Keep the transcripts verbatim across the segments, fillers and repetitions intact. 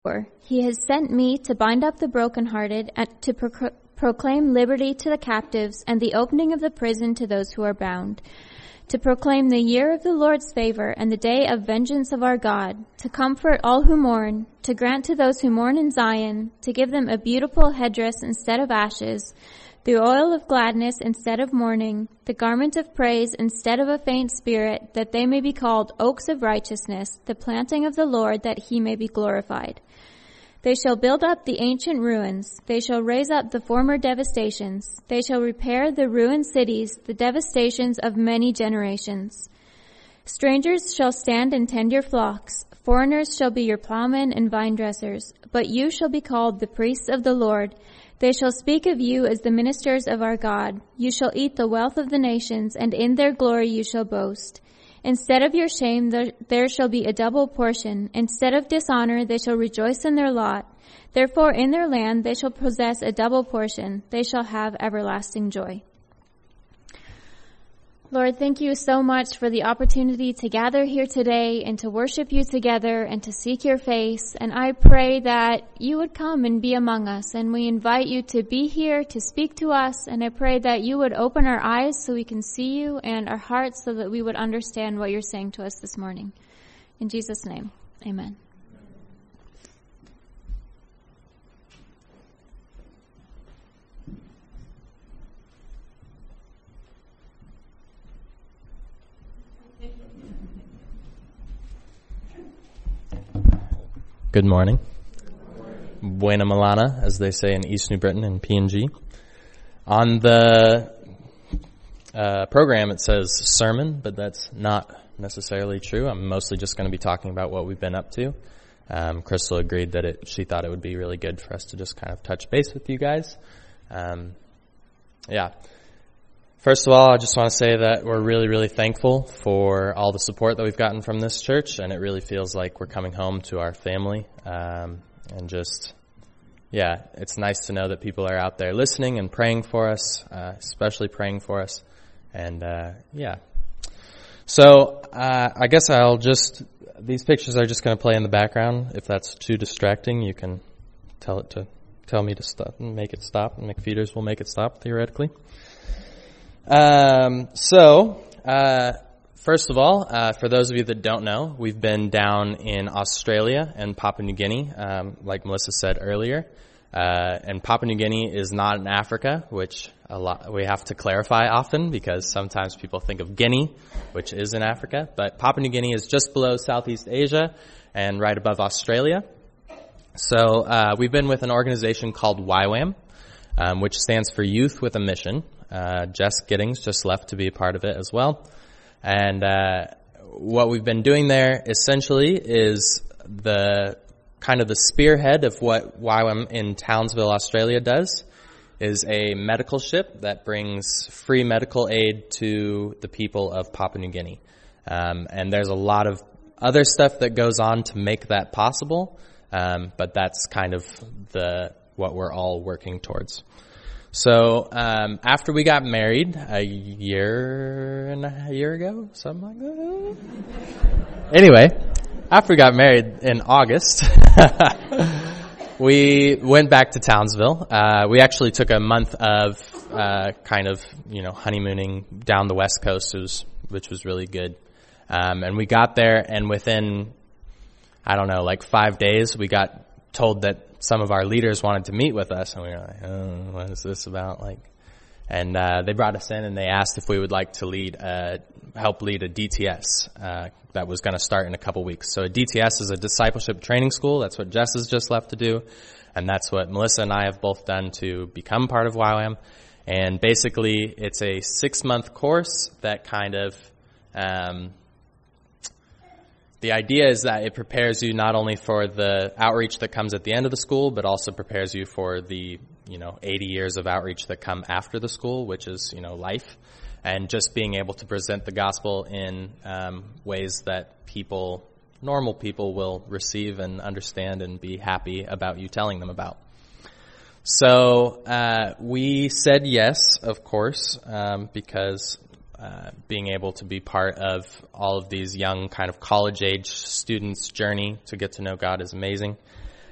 He has sent me to bind up the brokenhearted, and to pro- proclaim liberty to the captives, and the opening of the prison to those who are bound, to proclaim the year of the Lord's favor and the day of vengeance of our God, to comfort all who mourn, to grant to those who mourn in Zion, to give them a beautiful headdress instead of ashes, the oil of gladness instead of mourning, the garment of praise instead of a faint spirit, that they may be called oaks of righteousness, the planting of the Lord, that he may be glorified. They shall build up the ancient ruins. They shall raise up the former devastations. They shall repair the ruined cities, the devastations of many generations. Strangers shall stand and tend your flocks. Foreigners shall be your plowmen and vine dressers. But you shall be called the priests of the Lord. They shall speak of you as the ministers of our God. You shall eat the wealth of the nations, and in their glory you shall boast. Instead of your shame, there, there shall be a double portion. Instead of dishonor, they shall rejoice in their lot. Therefore, in their land, they shall possess a double portion. They shall have everlasting joy. Lord, thank you so much for the opportunity to gather here today and to worship you together and to seek your face. And I pray that you would come and be among us. And we invite you to be here to speak to us. And I pray that you would open our eyes so we can see you, and our hearts so that we would understand what you're saying to us this morning. In Jesus' name, amen. Good morning. Buena Milana, as they say in East New Britain and P N G. On the uh, program it says sermon, but that's not necessarily true. I'm mostly just going to be talking about what we've been up to. Um, Crystal agreed that it, she thought it would be really good for us to just kind of touch base with you guys. Um, yeah. First of all, I just want to say that we're really, really thankful for all the support that we've gotten from this church, and it really feels like we're coming home to our family. Um, and just, yeah, it's nice to know that people are out there listening and praying for us, uh, especially praying for us. And, uh, yeah. So, uh, I guess I'll just, these pictures are just going to play in the background. If that's too distracting, you can tell it to, tell me to stop and make it stop, and McFeeders will make it stop, theoretically. Um, so, uh, first of all, uh, for those of you that don't know, we've been down in Australia and Papua New Guinea, um, like Melissa said earlier. Uh, and Papua New Guinea is not in Africa, which a lot, we have to clarify often because sometimes people think of Guinea, which is in Africa. But Papua New Guinea is just below Southeast Asia and right above Australia. So, uh, we've been with an organization called Y WAM, um, which stands for Youth with a Mission. Uh, Jess Giddings just left to be a part of it as well. And uh, what we've been doing there essentially is the kind of the spearhead of what Y WAM in Townsville, Australia does, is a medical ship that brings free medical aid to the people of Papua New Guinea. Um, and there's a lot of other stuff that goes on to make that possible, um, but that's kind of the what we're all working towards. So, um, after we got married a year and a year ago, something like that. Anyway, after we got married in August, we went back to Townsville. Uh, we actually took a month of, uh, kind of, you know, honeymooning down the West Coast, was, which was really good. Um, and we got there, and within, I don't know, like five days, we got told that some of our leaders wanted to meet with us, and we were like, oh, what is this about? Like, and uh, they brought us in, and they asked if we would like to lead, uh, help lead a D T S uh, that was going to start in a couple weeks. So a D T S is a discipleship training school. That's what Jess has just left to do, and that's what Melissa and I have both done to become part of Y WAM. And basically, it's a six-month course that kind of um, the idea is that it prepares you not only for the outreach that comes at the end of the school, but also prepares you for the, you know, eighty years of outreach that come after the school, which is, you know, life. And just being able to present the gospel in um, ways that people, normal people, will receive and understand and be happy about you telling them about. So uh, we said yes, of course, um, because Uh, being able to be part of all of these young kind of college-age students' journey to get to know God is amazing.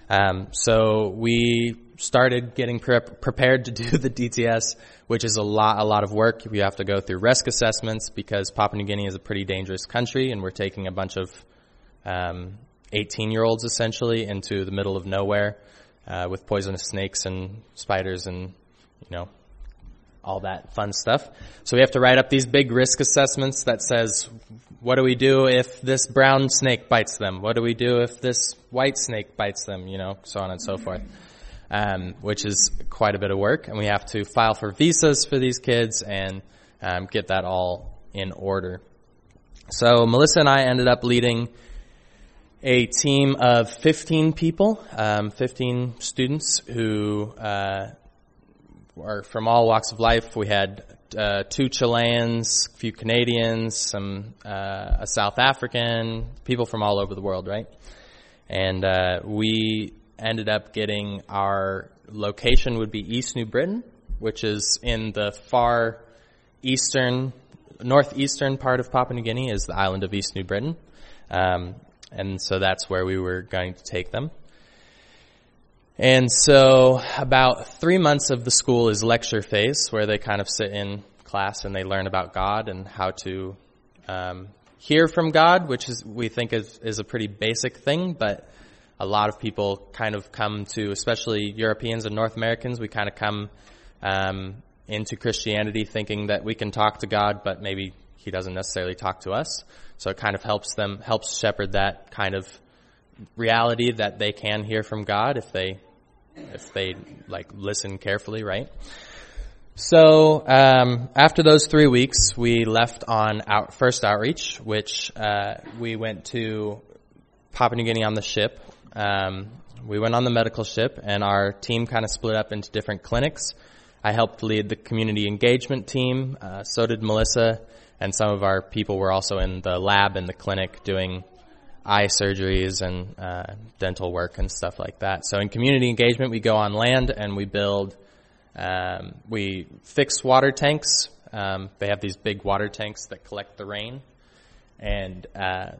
Um, so we started getting pre- prepared to do the D T S, which is a lot, a lot of work. We have to go through risk assessments because Papua New Guinea is a pretty dangerous country, and we're taking a bunch of um, eighteen-year-olds essentially into the middle of nowhere uh, with poisonous snakes and spiders and, you know, all that fun stuff. So we have to write up these big risk assessments that says, what do we do if this brown snake bites them? What do we do if this white snake bites them? You know, so on and so forth, um, which is quite a bit of work. And we have to file for visas for these kids and um, get that all in order. So Melissa and I ended up leading a team of fifteen people, um, fifteen students who uh, are from all walks of life. We had uh, two Chileans, a few Canadians, some uh, a South African, people from all over the world, right? And uh, we ended up getting our location would be East New Britain, which is in the far eastern, northeastern part of Papua New Guinea is the island of East New Britain. Um, and so that's where we were going to take them. And so about three months of the school is lecture phase, where they kind of sit in class and they learn about God and how to um, hear from God, which is we think is, is a pretty basic thing, but a lot of people kind of come to, especially Europeans and North Americans, we kind of come um, into Christianity thinking that we can talk to God, but maybe he doesn't necessarily talk to us. So it kind of helps them, helps shepherd that kind of reality that they can hear from God if they if they like listen carefully, right? So um, after those three weeks, we left on our first outreach, which uh, we went to Papua New Guinea on the ship. Um, we went on the medical ship, and our team kind of split up into different clinics. I helped lead the community engagement team. Uh, so did Melissa, and some of our people were also in the lab in the clinic doing eye surgeries and uh, dental work and stuff like that. So in community engagement, we go on land and we build, um, we fix water tanks. Um, they have these big water tanks that collect the rain, and uh,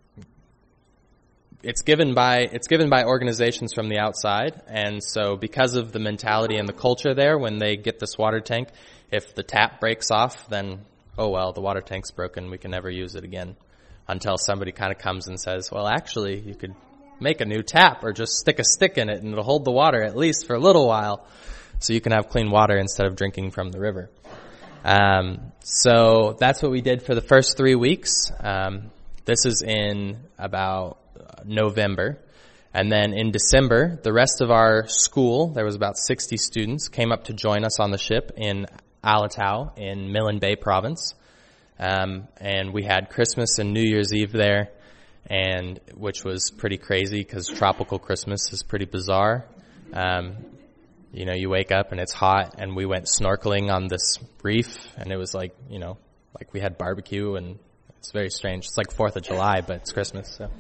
it's given by it's given by organizations from the outside. And so because of the mentality and the culture there, when they get this water tank, if the tap breaks off, then oh well, the water tank's broken. We can never use it again. Until somebody kind of comes and says, well, actually, you could make a new tap or just stick a stick in it and it'll hold the water at least for a little while so you can have clean water instead of drinking from the river. Um, so that's what we did for the first three weeks. Um, this is in about November. And then in December, the rest of our school, there was about sixty students, came up to join us on the ship in Alatau in Milne Bay province. Um, and we had Christmas and New Year's Eve there, and which was pretty crazy because tropical Christmas is pretty bizarre. Um, you know, you wake up and it's hot, and we went snorkeling on this reef, and it was like, you know, like we had barbecue, and it's very strange. It's like fourth of July, but it's Christmas. So,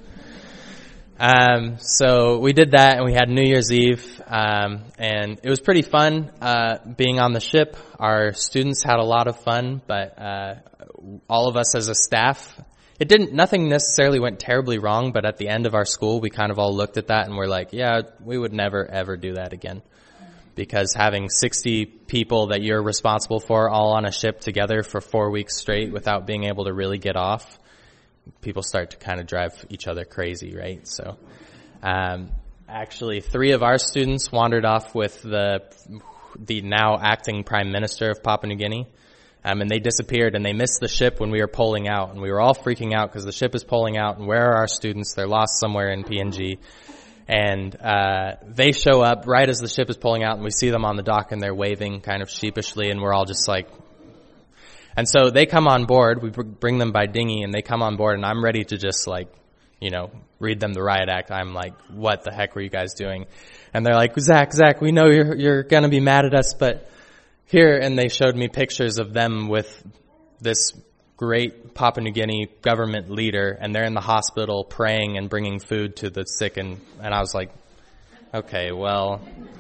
um, so we did that, and we had New Year's Eve, um, and it was pretty fun uh, being on the ship. Our students had a lot of fun, but uh, all of us as a staff, it didn't, nothing necessarily went terribly wrong, but at the end of our school, we kind of all looked at that and we're like, yeah, we would never, ever do that again. Because having sixty people that you're responsible for all on a ship together for four weeks straight without being able to really get off, people start to kind of drive each other crazy, right? So, um, actually three of our students wandered off with the, the now acting Prime Minister of Papua New Guinea. Um, and they disappeared, and they missed the ship when we were pulling out. And we were all freaking out because the ship is pulling out, and where are our students? They're lost somewhere in P N G. And uh they show up right as the ship is pulling out, and we see them on the dock, and they're waving kind of sheepishly, and we're all just like... And so they come on board. We bring them by dinghy, and they come on board, and I'm ready to just, like, you know, read them the riot act. I'm like, what the heck were you guys doing? And they're like, Zach, Zach, we know you're you're going to be mad at us, but... Here, and they showed me pictures of them with this great Papua New Guinea government leader, and they're in the hospital praying and bringing food to the sick, and, and I was like, okay, well,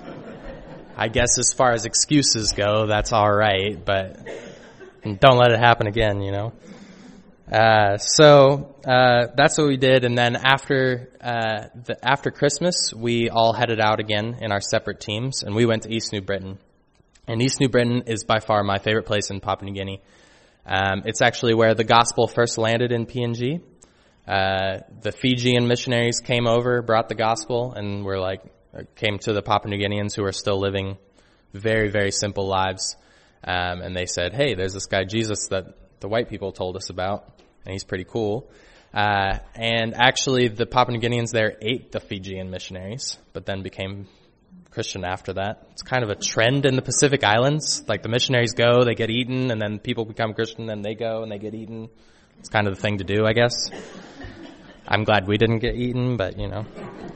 I guess as far as excuses go, that's all right, but don't let it happen again, you know. Uh, so, uh, that's what we did. And then after, uh, the, after Christmas, we all headed out again in our separate teams, and we went to East New Britain. And East New Britain is by far my favorite place in Papua New Guinea. Um, it's actually where the gospel first landed in P N G. Uh, the Fijian missionaries came over, brought the gospel, and were like, came to the Papua New Guineans who were still living very, very simple lives. Um, and they said, hey, there's this guy Jesus that the white people told us about, and he's pretty cool. Uh, and actually the Papua New Guineans there ate the Fijian missionaries, but then became Christian after that. It's kind of a trend in the Pacific Islands. Like the missionaries go, they get eaten, and then people become Christian, and they go and they get eaten. It's kind of the thing to do, I guess. I'm glad we didn't get eaten, but you know.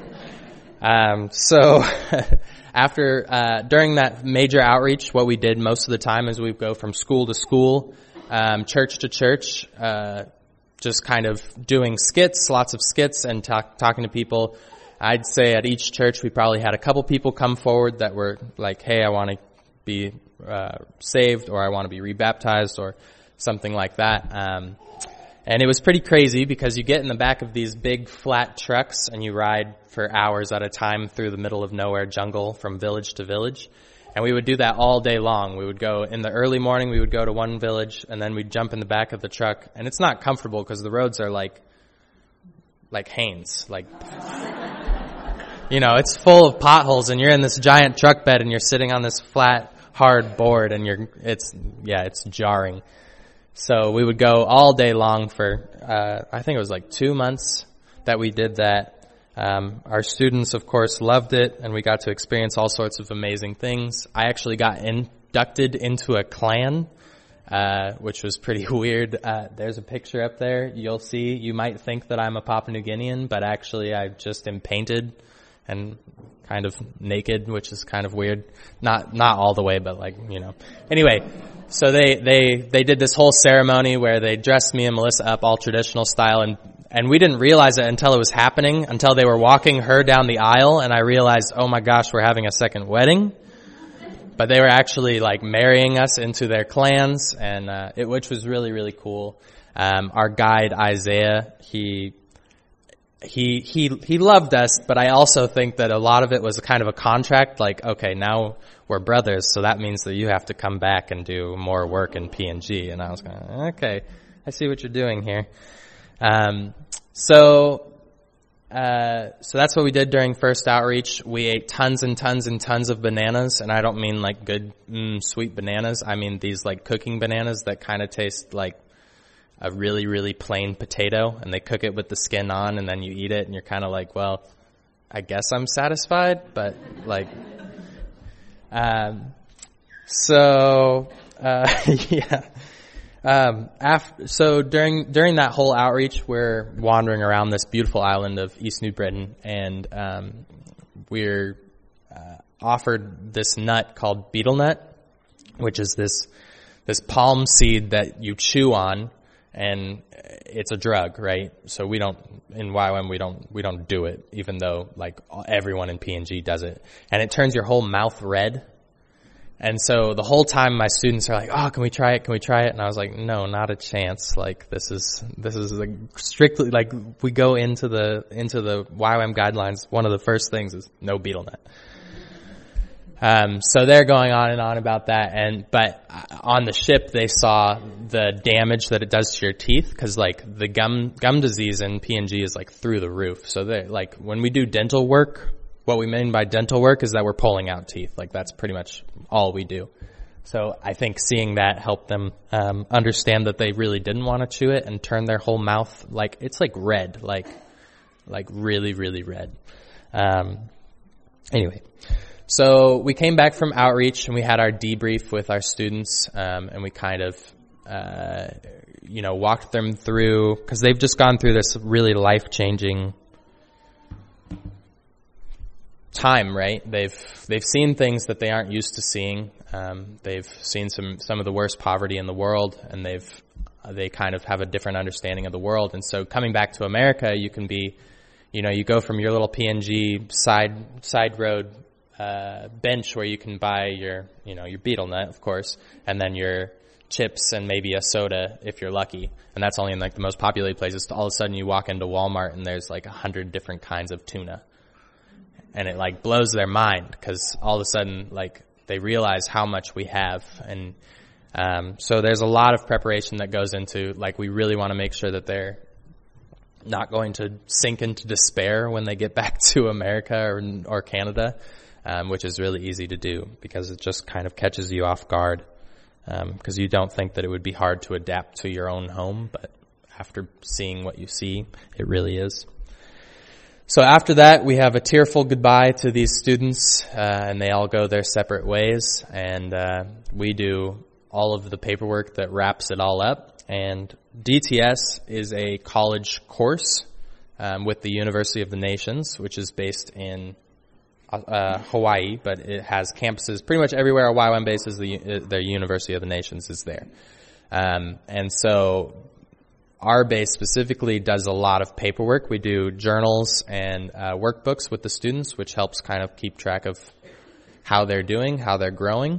Um, so after, uh, during that major outreach, what we did most of the time is we'd go from school to school, um, church to church, uh, just kind of doing skits, lots of skits and talk, talking to people. I'd say at each church we probably had a couple people come forward that were like, hey, I want to be, uh, saved, or I want to be rebaptized, or something like that. Um, And it was pretty crazy because you get in the back of these big flat trucks and you ride for hours at a time through the middle of nowhere jungle from village to village. And we would do that all day long. We would go in the early morning, we would go to one village, and then we'd jump in the back of the truck. And it's not comfortable because the roads are like, like Haynes, like, you know, it's full of potholes, and you're in this giant truck bed and you're sitting on this flat, hard board, and you're, it's, yeah, it's jarring. So we would go all day long for, uh, I think it was like two months that we did that. Um, our students, of course, loved it, and we got to experience all sorts of amazing things. I actually got inducted into a clan, uh, which was pretty weird. Uh, there's a picture up there you'll see. You might think that I'm a Papua New Guinean, but actually I just am painted and kind of naked, which is kind of weird. Not, not all the way, but like, you know. Anyway, so they, they, they did this whole ceremony where they dressed me and Melissa up all traditional style, and, and we didn't realize it until it was happening, until they were walking her down the aisle, and I realized, oh my gosh, we're having a second wedding. But they were actually like marrying us into their clans, and, uh, it, which was really, really cool. Um, our guide, Isaiah, he, He, he, he loved us, but I also think that a lot of it was kind of a contract, like, okay, now we're brothers, so that means that you have to come back and do more work in P N G. And I was going, okay, I see what you're doing here. Um, so, uh, so that's what we did during first outreach. We ate tons and tons and tons of bananas, and I don't mean like good, mm, sweet bananas. I mean these like cooking bananas that kind of taste like a really, really plain potato, and they cook it with the skin on, and then you eat it, and you're kind of like, well, I guess I'm satisfied, but like, um, so, uh, yeah. Um, after, so during, during that whole outreach, we're wandering around this beautiful island of East New Britain, and, um, we're, uh, offered this nut called betel nut, which is this, this palm seed that you chew on. And it's a drug, right? So we don't, in Y W A M, we don't, we don't do it, even though like everyone in P N G does it. And it turns your whole mouth red. And so the whole time my students are like, oh, can we try it? Can we try it? And I was like, no, not a chance. Like this is, this is like strictly, like we go into the, into the Y W A M guidelines. One of the first things is no betel nut. Um, so they're going on and on about that, and, but on the ship they saw the damage that it does to your teeth, cause like the gum, gum disease in P N G is like through the roof. So they, like when we do dental work, what we mean by dental work is that we're pulling out teeth. Like that's pretty much all we do. So I think seeing that helped them, um, understand that they really didn't want to chew it and turn their whole mouth, like, it's like red, like, like really, really red. Um, anyway. So we came back from outreach and we had our debrief with our students, um, and we kind of, uh, you know, walked them through, because they've just gone through this really life-changing time, right? They've they've seen things that they aren't used to seeing. Um, they've seen some some of the worst poverty in the world, and they've they kind of have a different understanding of the world. And so coming back to America, you can be, you know, you go from your little P N G side side road uh bench where you can buy your, you know, your betel nut, of course, and then your chips and maybe a soda if you're lucky. And that's only in like the most populated places. All of a sudden you walk into Walmart and there's like a hundred different kinds of tuna. And it like blows their mind because all of a sudden like they realize how much we have. And um, so there's a lot of preparation that goes into, like, we really want to make sure that they're not going to sink into despair when they get back to America or, or Canada, um, which is really easy to do because it just kind of catches you off guard. Because um, you don't think that it would be hard to adapt to your own home, but after seeing what you see, it really is. So after that, we have a tearful goodbye to these students, uh, and they all go their separate ways, and uh, we do all of the paperwork that wraps it all up. And D T S is a college course um, with the University of the Nations, which is based in Uh, Hawaii, but it has campuses pretty much everywhere a Y WAM base is. The, the University of the Nations is there. Um, and so our base specifically does a lot of paperwork. We do journals and uh, workbooks with the students, which helps kind of keep track of how they're doing, how they're growing.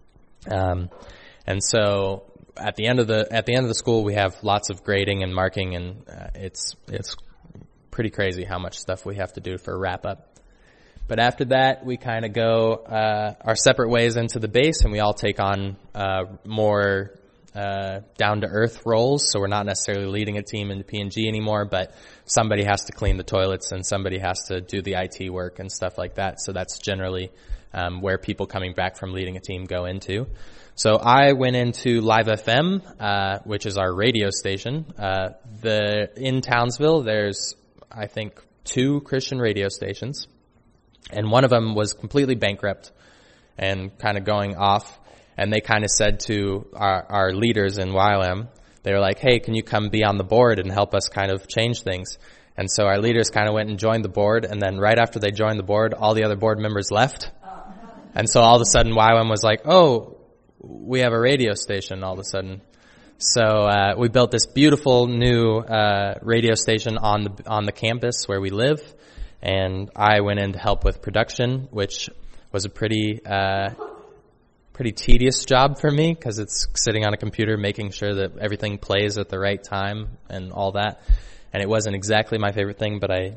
Um, and so at the end of the at the end of the school, we have lots of grading and marking, and uh, it's it's pretty crazy how much stuff we have to do for a wrap up. But after that, we kind of go uh, our separate ways into the base, and we all take on uh, more uh, down-to-earth roles. So we're not necessarily leading a team into P and G anymore, but somebody has to clean the toilets, and somebody has to do the I T work and stuff like that. So that's generally um, where people coming back from leading a team go into. So I went into Live F M, uh, which is our radio station. Uh, the in Townsville, there's, I think, two Christian radio stations. And one of them was completely bankrupt and kind of going off. And they kind of said to our, our leaders in Y WAM, they were like, hey, can you come be on the board and help us kind of change things? And so our leaders kind of went and joined the board. And then right after they joined the board, all the other board members left. And so all of a sudden Y WAM was like, oh, we have a radio station all of a sudden. So uh, we built this beautiful new uh, radio station on the on the campus where we live. And I went in to help with production, which was a pretty, uh, pretty tedious job for me because it's sitting on a computer making sure that everything plays at the right time and all that. And it wasn't exactly my favorite thing, but I,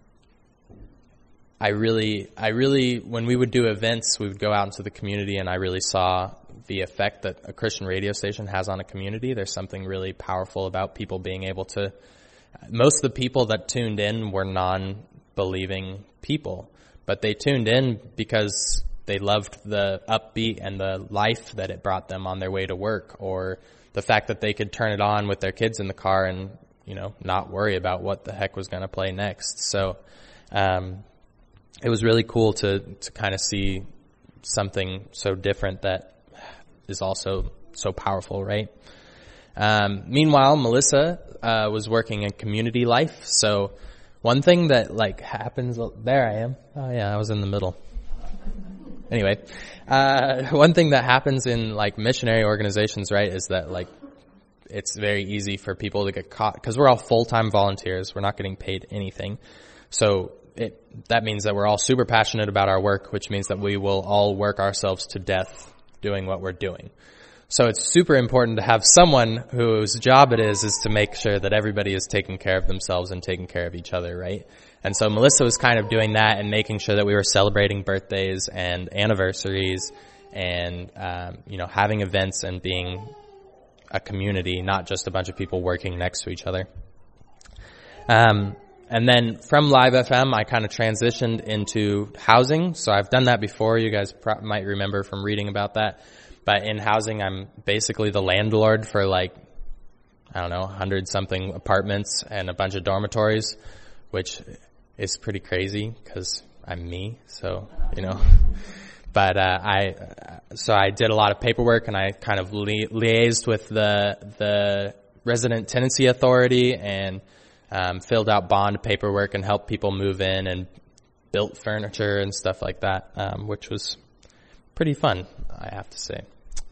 I really, I really, when we would do events, we would go out into the community, and I really saw the effect that a Christian radio station has on a community. There's something really powerful about people being able to, most of the people that tuned in were non believing people, but they tuned in because they loved the upbeat and the life that it brought them on their way to work, or the fact that they could turn it on with their kids in the car and, you know, not worry about what the heck was going to play next. So um, it was really cool to to kind of see something so different that is also so powerful, right? Um, meanwhile, Melissa uh, was working in community life, so one thing that, like, happens, there I am. Oh, yeah, I was in the middle. Anyway, uh, one thing that happens in, like, missionary organizations, right, is that, like, it's very easy for people to get caught, because we're all full-time volunteers. We're not getting paid anything. So it that means that we're all super passionate about our work, which means that we will all work ourselves to death doing what we're doing. So it's super important to have someone whose job it is is to make sure that everybody is taking care of themselves and taking care of each other, right? And so Melissa was kind of doing that and making sure that we were celebrating birthdays and anniversaries and, um, you know, having events and being a community, not just a bunch of people working next to each other. Um, and then from Live F M, I kind of transitioned into housing. So I've done that before. You guys pro- might remember from reading about that. But in housing, I'm basically the landlord for, like, I don't know, a hundred something apartments and a bunch of dormitories, which is pretty crazy because I'm me. So, you know, but, uh, I, so I did a lot of paperwork, and I kind of li- liaised with the, the resident tenancy authority and, um, filled out bond paperwork and helped people move in and built furniture and stuff like that, um, which was pretty fun, I have to say.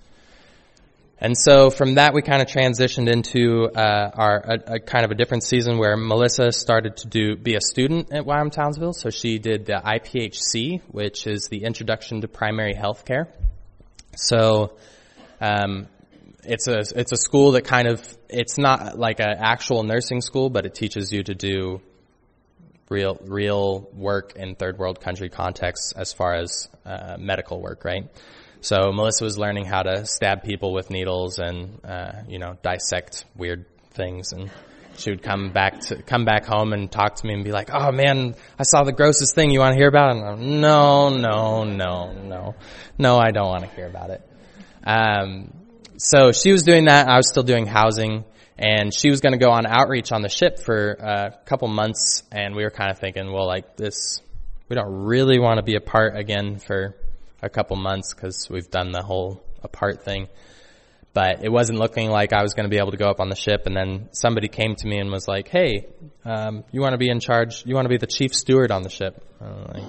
And so from that, we kind of transitioned into uh, our a, a kind of a different season where Melissa started to do be a student at Y WAM Townsville. So she did the I P H C, which is the Introduction to Primary Healthcare. So um, it's a it's a school that kind of, it's not like an actual nursing school, but it teaches you to do real real work in third world country contexts as far as uh, medical work, right? So Melissa was learning how to stab people with needles and uh, you know dissect weird things, and she would come back to come back home and talk to me and be like, "Oh man, I saw the grossest thing. You want to hear about it?" And I'm, no, no, no, no, no, I don't want to hear about it. Um, so she was doing that. I was still doing housing, and she was going to go on outreach on the ship for a couple months. And we were kind of thinking, well, like this, we don't really want to be apart again for a couple months because we've done the whole apart thing. But it wasn't looking like I was going to be able to go up on the ship. And then somebody came to me and was like, "Hey, um, you want to be in charge? You want to be the chief steward on the ship?" I was like,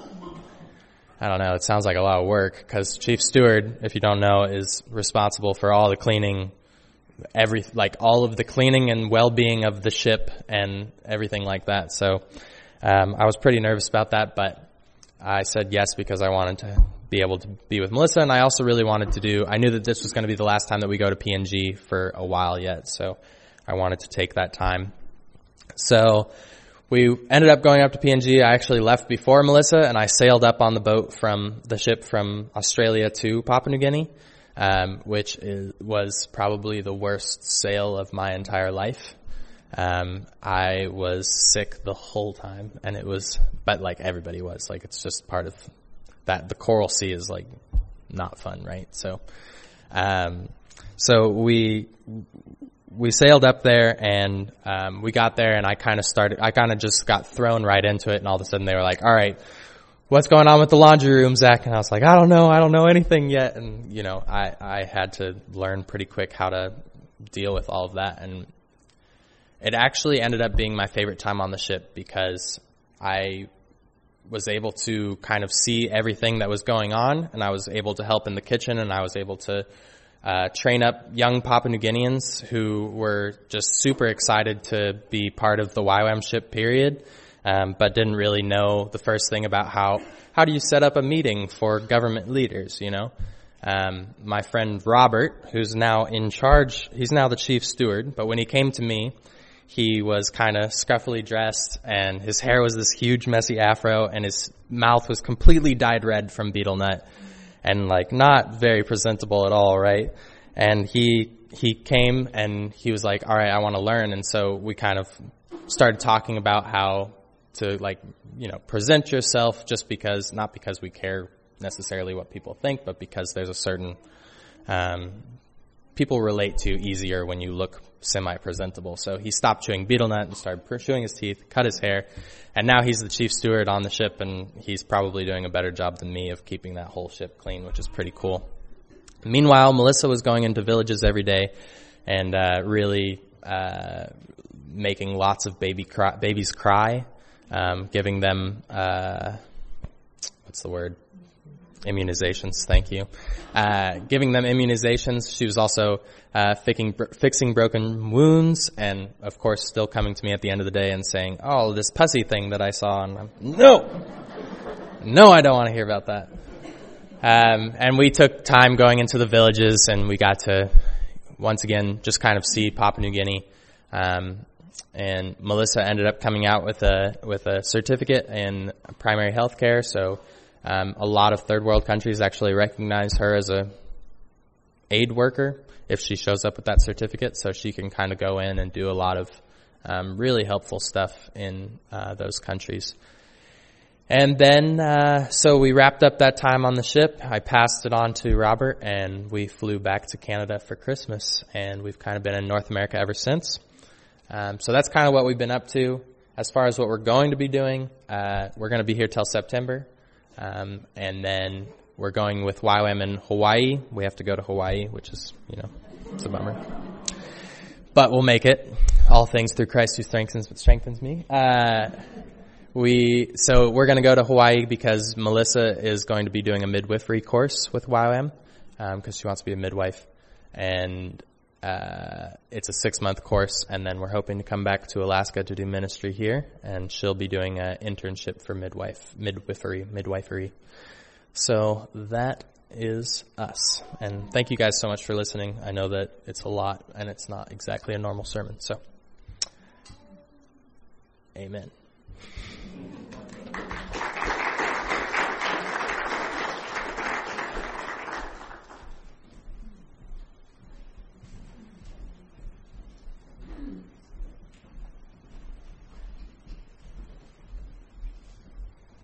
I don't know. It sounds like a lot of work, because chief steward, if you don't know, is responsible for all the cleaning, every like all of the cleaning and well-being of the ship and everything like that. So um, I was pretty nervous about that, but I said yes because I wanted to be able to be with Melissa, and I also really wanted to do, I knew that this was going to be the last time that we go to P N G for a while yet, so I wanted to take that time. So we ended up going up to P N G. I actually left before Melissa, and I sailed up on the boat from the ship from Australia to Papua New Guinea, um, which is, was probably the worst sail of my entire life. Um, I was sick the whole time, and it was, but like everybody was, like it's just part of that. The Coral Sea is like not fun, right? So, um, so we, we sailed up there, and, um, we got there, and I kind of started, I kind of just got thrown right into it, and all of a sudden they were like, "All right, what's going on with the laundry room, Zach?" And I was like, "I don't know, I don't know anything yet." And, you know, I, I had to learn pretty quick how to deal with all of that, and it actually ended up being my favorite time on the ship because I was able to kind of see everything that was going on, and I was able to help in the kitchen, and I was able to uh, train up young Papua New Guineans who were just super excited to be part of the Y WAM ship period, um, but didn't really know the first thing about how, how do you set up a meeting for government leaders, you know? Um, my friend Robert, who's now in charge, he's now the chief steward, but when he came to me, he was kind of scuffily dressed, and his hair was this huge messy afro, and his mouth was completely dyed red from betel nut, and like not very presentable at all, right? And he he came and he was like, "All right, I want to learn." And so we kind of started talking about how to, like, you know, present yourself, just because, not because we care necessarily what people think, but because there's a certain um people relate to easier when you look semi-presentable. So he stopped chewing betel nut and started chewing his teeth, cut his hair, and now he's the chief steward on the ship, and he's probably doing a better job than me of keeping that whole ship clean, which is pretty cool. Meanwhile, Melissa was going into villages every day and uh, really uh, making lots of baby cry, babies cry, um, giving them, uh, what's the word? Immunizations, thank you. Uh, giving them immunizations. She was also uh, fixing, fixing broken wounds, and of course still coming to me at the end of the day and saying, "Oh, this pussy thing that I saw," and I'm, no, no, I don't want to hear about that. Um, and we took time going into the villages, and we got to, once again, just kind of see Papua New Guinea. Um, and Melissa ended up coming out with a with a certificate in primary health care, so Um, a lot of third world countries actually recognize her as a aid worker if she shows up with that certificate, so she can kind of go in and do a lot of um, really helpful stuff in uh, those countries. And then, uh, so we wrapped up that time on the ship. I passed it on to Robert, and we flew back to Canada for Christmas, and we've kind of been in North America ever since. Um, so that's kind of what we've been up to. As far as what we're going to be doing, uh, we're going to be here till September. Um, and then we're going with Y WAM in Hawaii. We have to go to Hawaii, which is, you know, it's a bummer. But we'll make it. All things through Christ who strengthens, strengthens me. Uh, we, so we're going to go to Hawaii because Melissa is going to be doing a midwifery course with Y WAM, um, because she wants to be a midwife. And, uh, it's a six month course. And then we're hoping to come back to Alaska to do ministry here. And she'll be doing an internship for midwife, midwifery, midwifery. So that is us. And thank you guys so much for listening. I know that it's a lot and it's not exactly a normal sermon. So, amen.